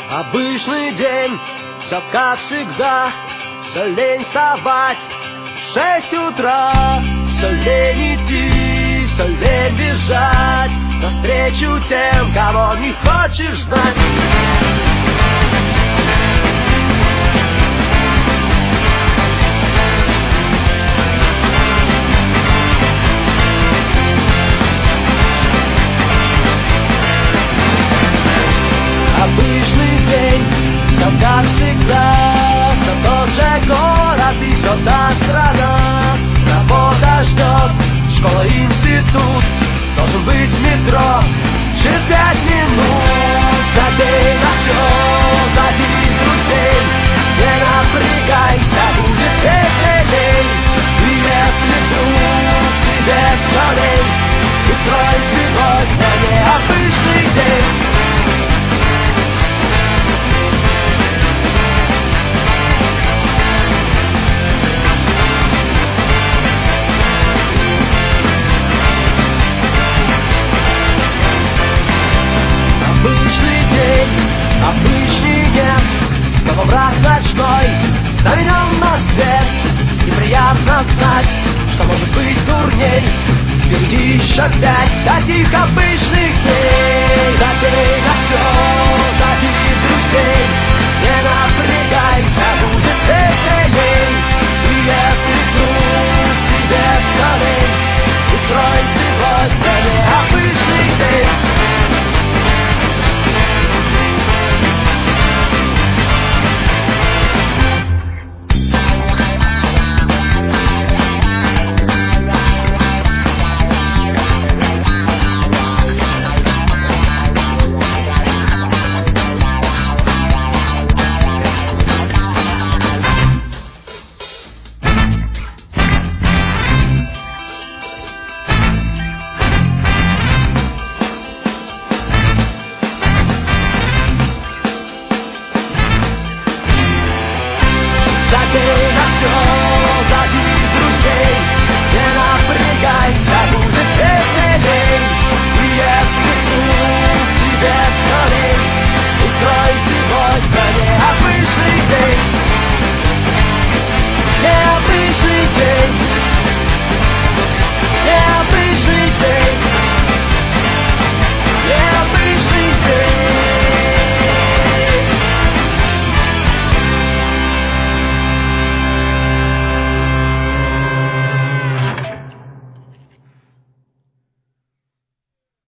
Обычный день, все как всегда, все лень вставать в 6 утра, все лень идти, все лень бежать навстречу тем, кого не хочешь знать. Обычный день, все как всегда, все тот же город и все та страна. Работа ждет, школа, институт, должен быть в метро через 5 минут. Забей на все, зови друзей, не напрягайся, будет веселей. И если вдруг тебе все лень, устрой сегодня необычный день. Обычный нет, снова враг ночной, заменен на свет. Неприятно знать, что может быть дурней. Впереди еще 5 таких обычных дней. Забей на все,